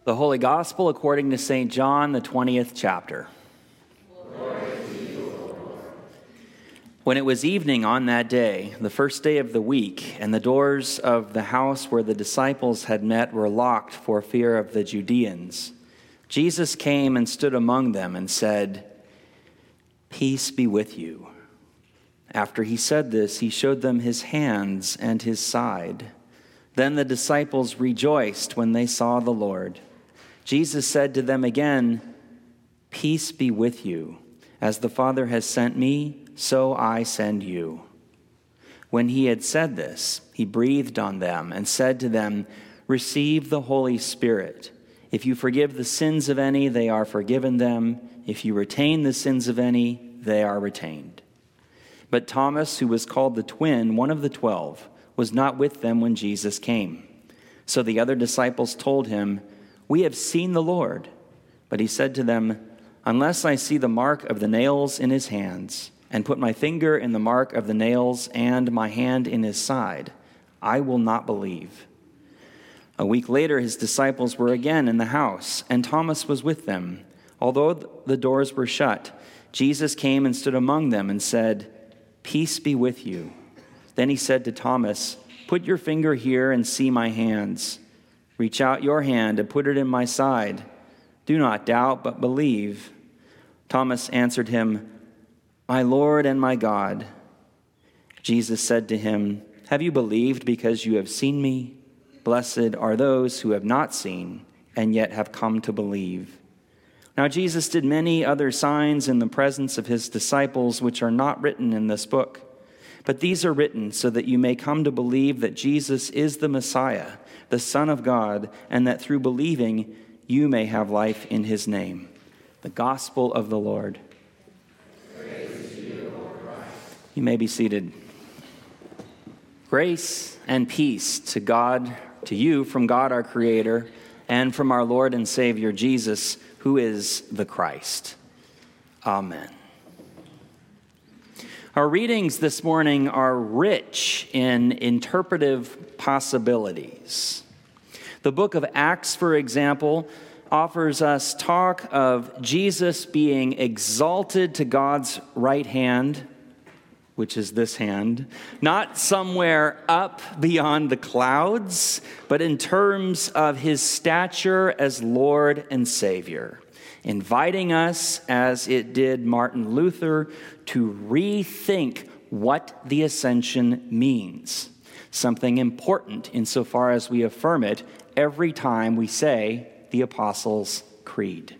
The Holy Gospel according to St. John, the 20th chapter. When it was evening on that day, the first day of the week, and the doors of the house where the disciples had met were locked for fear of the Judeans, Jesus came and stood among them and said, "Peace be with you." After he said this, he showed them his hands and his side. Then the disciples rejoiced when they saw the Lord. Jesus said to them again, "Peace be with you. As the Father has sent me, so I send you." When he had said this, he breathed on them and said to them, "Receive the Holy Spirit. If you forgive the sins of any, they are forgiven them. If you retain the sins of any, they are retained." But Thomas, who was called the twin, one of the 12, was not with them when Jesus came. So the other disciples told him, "We have seen the Lord." But he said to them, "Unless I see the mark of the nails in his hands, and put my finger in the mark of the nails and my hand in his side, I will not believe." A week later, his disciples were again in the house, and Thomas was with them. Although the doors were shut, Jesus came and stood among them and said, "Peace be with you." Then he said to Thomas, "Put your finger here and see my hands. Reach out your hand and put it in my side. Do not doubt, but believe." Thomas answered him, "My Lord and my God." Jesus said to him, "Have you believed because you have seen me? Blessed are those who have not seen and yet have come to believe." Now Jesus did many other signs in the presence of his disciples, which are not written in this book. But these are written so that you may come to believe that Jesus is the Messiah, the Son of God, and that through believing you may have life in his name. The Gospel of the Lord. Praise to you, O Christ. You may be seated. Grace and peace to God, to you from God our Creator, and from our Lord and Savior Jesus, who is the Christ. Amen. Our readings this morning are rich in interpretive possibilities. The book of Acts, for example, offers us talk of Jesus being exalted to God's right hand, which is this hand, not somewhere up beyond the clouds, but in terms of his stature as Lord and Savior, inviting us, as it did Martin Luther, to rethink what the ascension means, something important insofar as we affirm it every time we say the Apostles' Creed.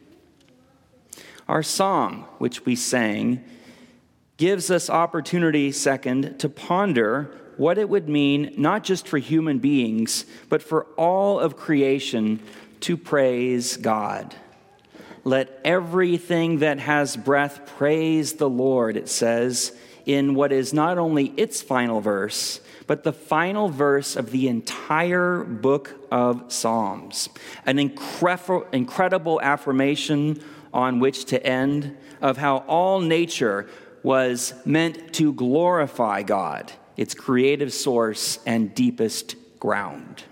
Our song, which we sang, gives us opportunity, second, to ponder what it would mean, not just for human beings, but for all of creation to praise God. Let everything that has breath praise the Lord, it says, in what is not only its final verse, but the final verse of the entire book of Psalms. An incredible affirmation on which to end of how all nature was meant to glorify God, its creative source and deepest ground.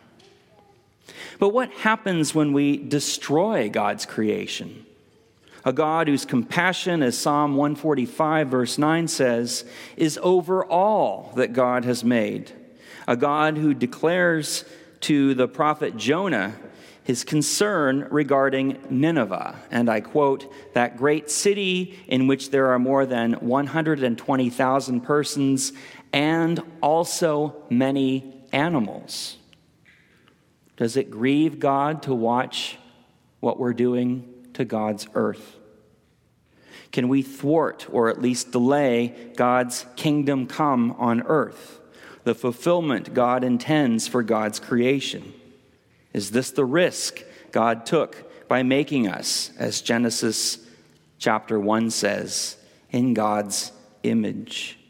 But what happens when we destroy God's creation? A God whose compassion, as Psalm 145 verse 9 says, is over all that God has made. A God who declares to the prophet Jonah his concern regarding Nineveh, and I quote, "that great city in which there are more than 120,000 persons and also many animals." Does it grieve God to watch what we're doing to God's earth? Can we thwart or at least delay God's kingdom come on earth, the fulfillment God intends for God's creation? Is this the risk God took by making us, as Genesis chapter 1 says, in God's image?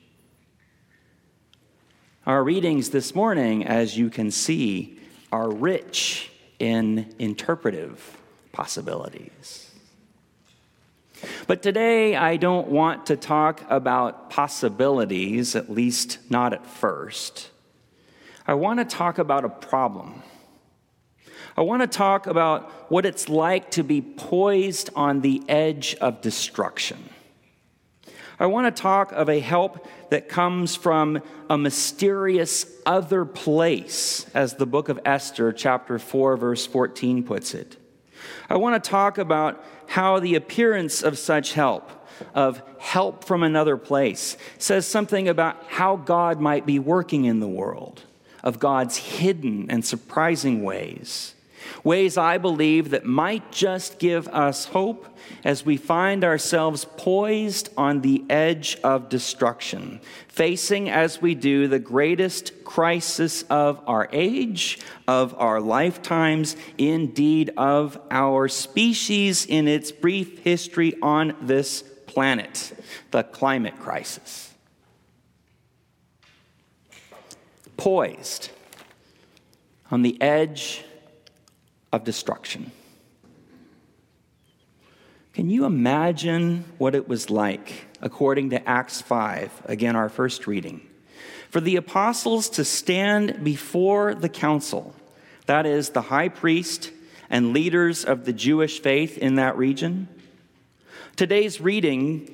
Our readings this morning, as you can see, are rich in interpretive possibilities. But today, I don't want to talk about possibilities, at least not at first. I want to talk about a problem I want to talk about what it's like to be poised on the edge of destruction. I want to talk of a help that comes from a mysterious other place, as the book of Esther, chapter 4, verse 14 puts it. I want to talk about how the appearance of such help, of help from another place, says something about how God might be working in the world, of God's hidden and surprising ways. Ways, I believe, that might just give us hope as we find ourselves poised on the edge of destruction, facing as we do the greatest crisis of our age, of our lifetimes, indeed of our species in its brief history on this planet, the climate crisis. Poised on the edge of destruction. Can you imagine what it was like, according to Acts 5, again our first reading, for the apostles to stand before the council, that is, the high priest and leaders of the Jewish faith in that region? Today's reading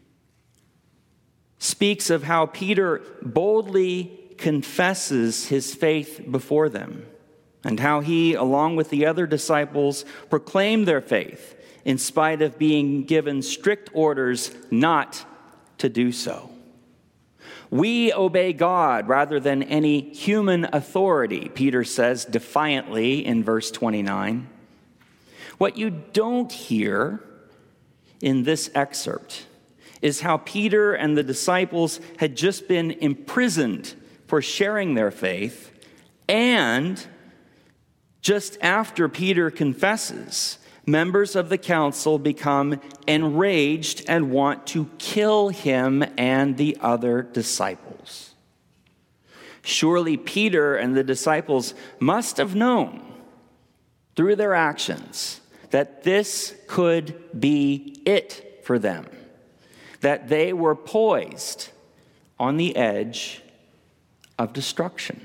speaks of how Peter boldly confesses his faith before them, and how he, along with the other disciples, proclaimed their faith in spite of being given strict orders not to do so. We obey God rather than any human authority, Peter says defiantly in verse 29. What you don't hear in this excerpt is how Peter and the disciples had just been imprisoned for sharing their faith, and just after Peter confesses, members of the council become enraged and want to kill him and the other disciples. Surely Peter and the disciples must have known through their actions that this could be it for them, that they were poised on the edge of destruction.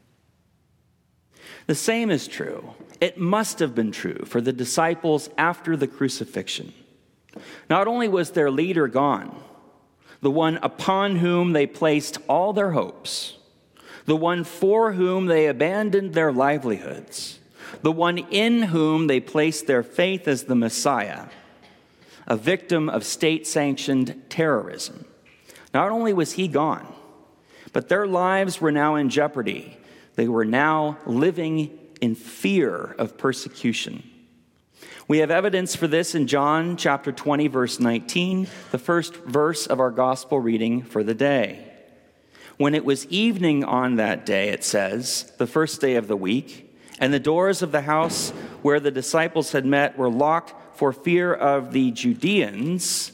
The same is true. It must have been true for the disciples after the crucifixion. Not only was their leader gone, the one upon whom they placed all their hopes, the one for whom they abandoned their livelihoods, the one in whom they placed their faith as the Messiah, a victim of state-sanctioned terrorism. Not only was he gone, but their lives were now in jeopardy. They were now living in fear of persecution. We have evidence for this in John chapter 20, verse 19, the first verse of our gospel reading for the day. When it was evening on that day, it says, the first day of the week, and the doors of the house where the disciples had met were locked for fear of the Judeans,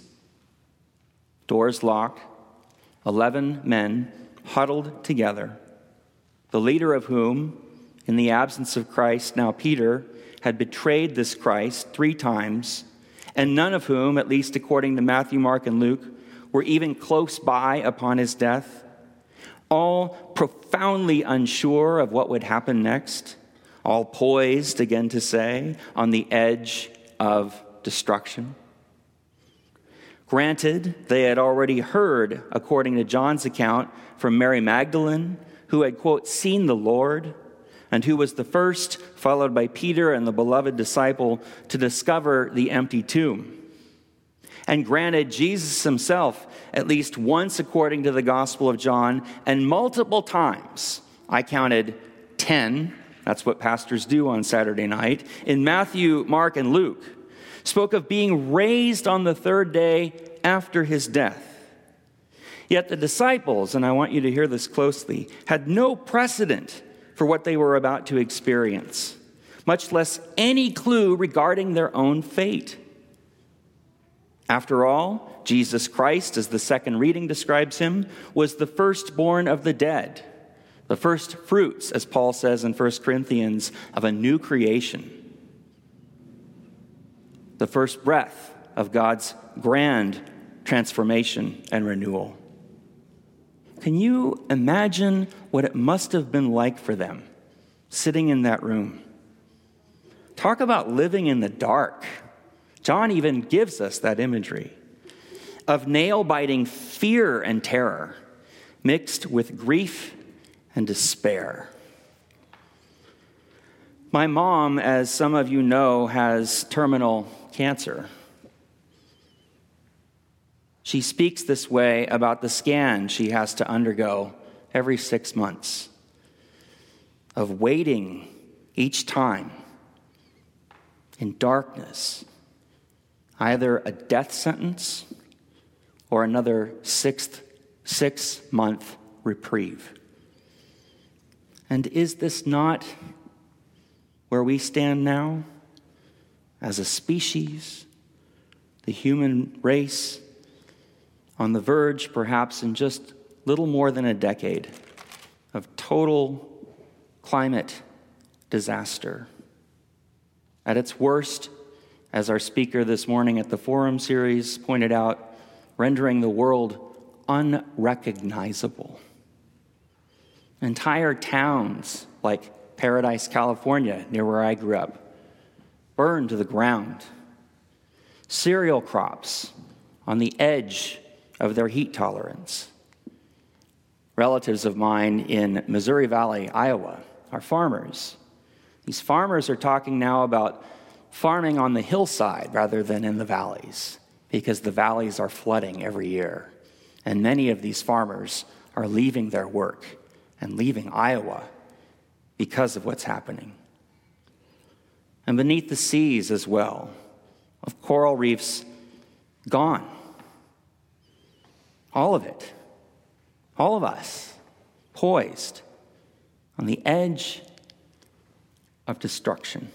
doors locked, 11 men huddled together, the leader of whom, in the absence of Christ, now Peter, had betrayed this Christ 3 times, and none of whom, at least according to Matthew, Mark, and Luke, were even close by upon his death, all profoundly unsure of what would happen next, all poised, again to say, on the edge of destruction. Granted, they had already heard, according to John's account, from Mary Magdalene, who had, quote, seen the Lord, and who was the first, followed by Peter and the beloved disciple, to discover the empty tomb. And granted, Jesus himself, at least once according to the Gospel of John, and multiple times, I counted 10, that's what pastors do on Saturday night, in Matthew, Mark, and Luke, spoke of being raised on the 3rd day after his death. Yet the disciples, and I want you to hear this closely, had no precedent for what they were about to experience, much less any clue regarding their own fate. After all, Jesus Christ, as the second reading describes him, was the firstborn of the dead, the first fruits, as Paul says in 1 Corinthians, of a new creation, the first breath of God's grand transformation and renewal. Can you imagine what it must have been like for them, sitting in that room, Talk about living in the dark. John even gives us that imagery of nail-biting fear and terror mixed with grief and despair. My mom, as some of you know, has terminal cancer. She speaks this way about the scan she has to undergo every 6 months, of waiting each time in darkness, either a death sentence or another 6-month reprieve. And is this not where we stand now as a species, the human race, on the verge, perhaps in just little more than a decade, of total climate disaster? At its worst, as our speaker this morning at the Forum series pointed out, rendering the world unrecognizable. Entire towns like Paradise, California, near where I grew up, burned to the ground. Cereal crops on the edge of their heat tolerance. Relatives of mine in Missouri Valley, Iowa, are farmers. These farmers are talking now about farming on the hillside rather than in the valleys, because the valleys are flooding every year. And many of these farmers are leaving their work and leaving Iowa because of what's happening. And beneath the seas as well, of coral reefs gone. All of it. All of us poised on the edge of destruction.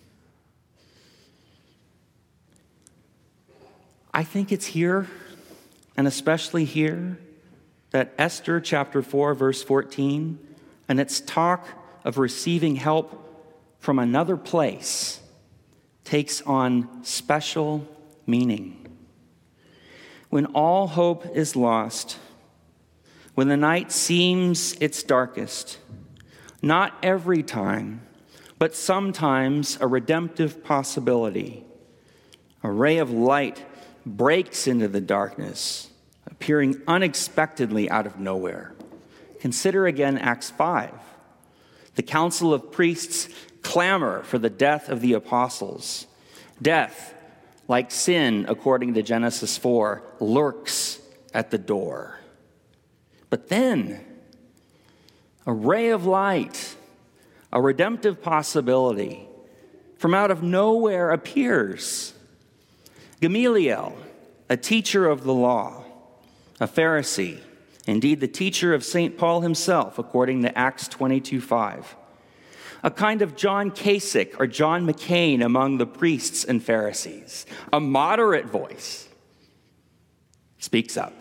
I think it's here, and especially here, that Esther chapter 4, verse 14, and its talk of receiving help from another place takes on special meaning. When all hope is lost, when the night seems its darkest, not every time, but sometimes a redemptive possibility, a ray of light breaks into the darkness, appearing unexpectedly out of nowhere. Consider again Acts 5. The council of priests clamor for the death of the apostles. Death, like sin, according to Genesis 4, lurks at the door. But then, a ray of light, a redemptive possibility, from out of nowhere appears. Gamaliel, a teacher of the law, a Pharisee, indeed the teacher of St. Paul himself, according to Acts 22:5. A kind of John Kasich or John McCain among the priests and Pharisees. A moderate voice speaks up.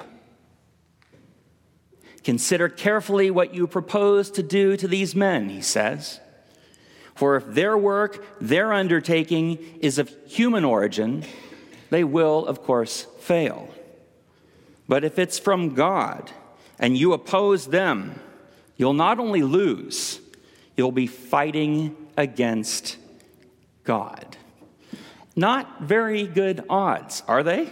Consider carefully what you propose to do to these men, he says. For if their work, their undertaking is of human origin, they will, of course, fail. But if it's from God and you oppose them, you'll not only lose, you'll be fighting against God. Not very good odds, are they?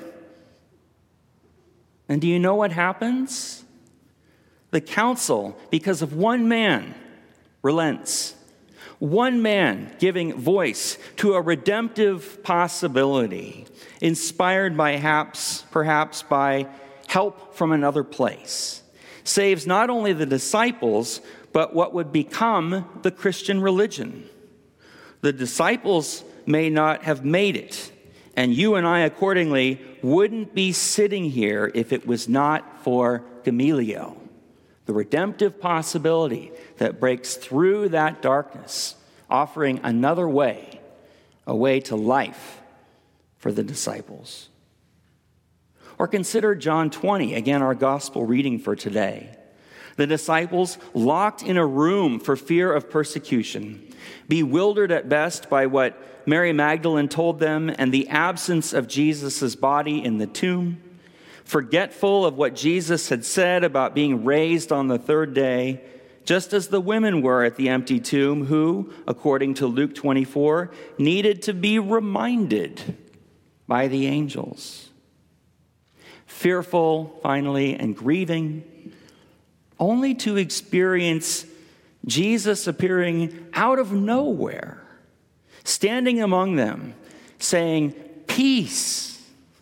And do you know what happens? The council, because of one man, relents. One man giving voice to a redemptive possibility, inspired by perhaps by help from another place, saves not only the disciples, but what would become the Christian religion. The disciples may not have made it, and you and I accordingly wouldn't be sitting here if it was not for Gamaliel, the redemptive possibility that breaks through that darkness, offering another way, a way to life for the disciples. Or consider John 20, again, our gospel reading for today. The disciples locked in a room for fear of persecution, bewildered at best by what Mary Magdalene told them and the absence of Jesus' body in the tomb, forgetful of what Jesus had said about being raised on the third day, just as the women were at the empty tomb who, according to Luke 24, needed to be reminded by the angels. Fearful, finally, and grieving, only to experience Jesus appearing out of nowhere, standing among them, saying, "Peace,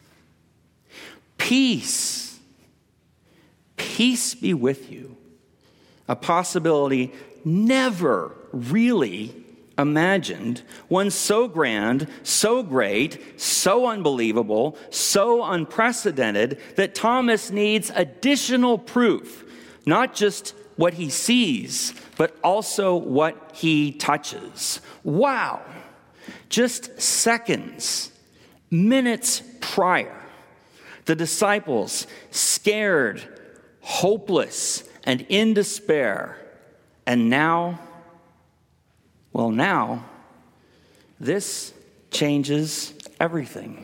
peace, peace be with you." A possibility never really imagined, one so grand, so great, so unbelievable, so unprecedented that Thomas needs additional proof, not just what he sees, but also what he touches. Wow! Just seconds, minutes prior, the disciples, scared, hopeless, and in despair. And now, this changes everything.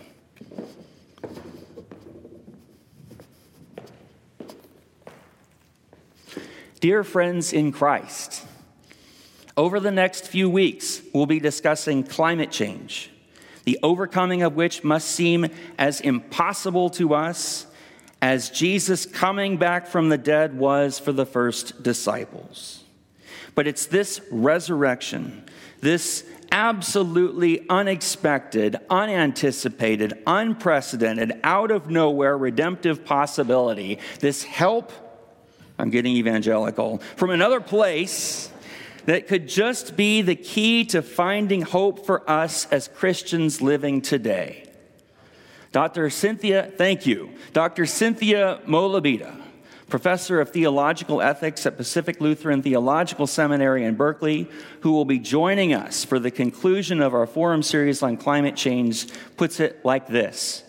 Dear friends in Christ, over the next few weeks, we'll be discussing climate change, the overcoming of which must seem as impossible to us as Jesus coming back from the dead was for the first disciples. But it's this resurrection, this absolutely unexpected, unanticipated, unprecedented, out of nowhere redemptive possibility, this help, I'm getting evangelical, from another place that could just be the key to finding hope for us as Christians living today. Dr. Cynthia Molabita, professor of theological ethics at Pacific Lutheran Theological Seminary in Berkeley, who will be joining us for the conclusion of our forum series on climate change, puts it like this.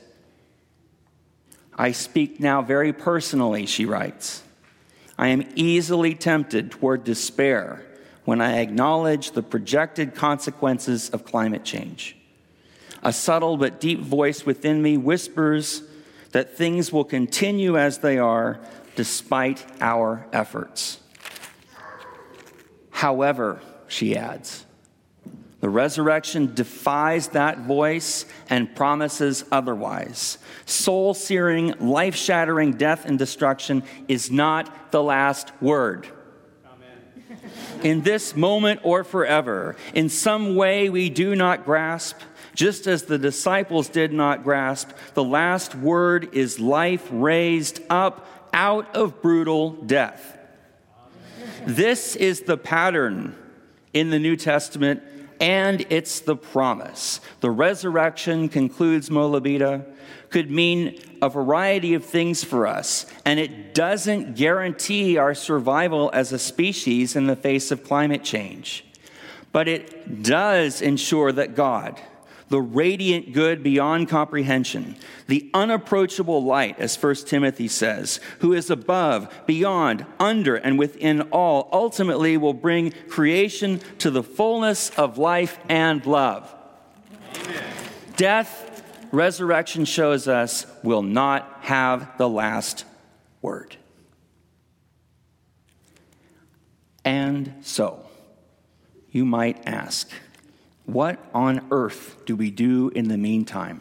"I speak now very personally," she writes. "I am easily tempted toward despair when I acknowledge the projected consequences of climate change. A subtle but deep voice within me whispers that things will continue as they are despite our efforts. However," she adds, "the resurrection defies that voice and promises otherwise. Soul-searing, life-shattering death and destruction is not the last word. Amen. In this moment or forever, in some way we do not grasp, just as the disciples did not grasp, the last word is life raised up out of brutal death. Amen. This is the pattern in the New Testament, and it's the promise. The resurrection," concludes Molabita, "could mean a variety of things for us, and it doesn't guarantee our survival as a species in the face of climate change. But it does ensure that God, the radiant good beyond comprehension, the unapproachable light, as 1 Timothy says, who is above, beyond, under, and within all, ultimately will bring creation to the fullness of life and love." Amen. Death, resurrection shows us, will not have the last word. And so, you might ask, what on earth do we do in the meantime?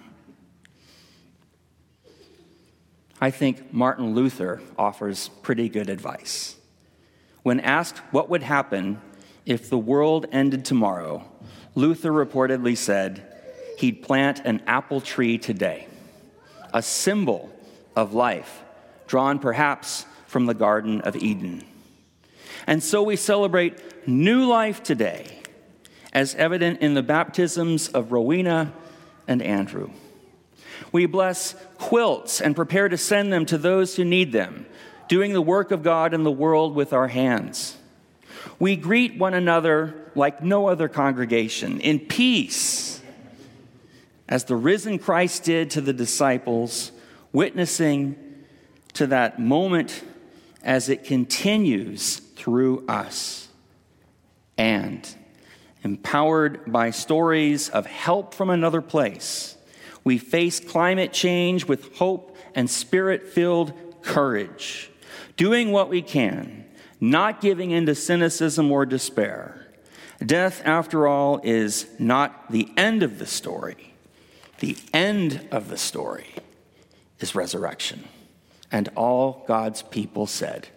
I think Martin Luther offers pretty good advice. When asked what would happen if the world ended tomorrow, Luther reportedly said he'd plant an apple tree today, a symbol of life, drawn perhaps from the Garden of Eden. And so we celebrate new life today, as evident in the baptisms of Rowena and Andrew. We bless quilts and prepare to send them to those who need them, doing the work of God in the world with our hands. We greet one another like no other congregation, in peace, as the risen Christ did to the disciples, witnessing to that moment as it continues through us. And empowered by stories of help from another place, we face climate change with hope and spirit-filled courage, doing what we can, not giving in to cynicism or despair. Death, after all, is not the end of the story. The end of the story is resurrection. And all God's people said,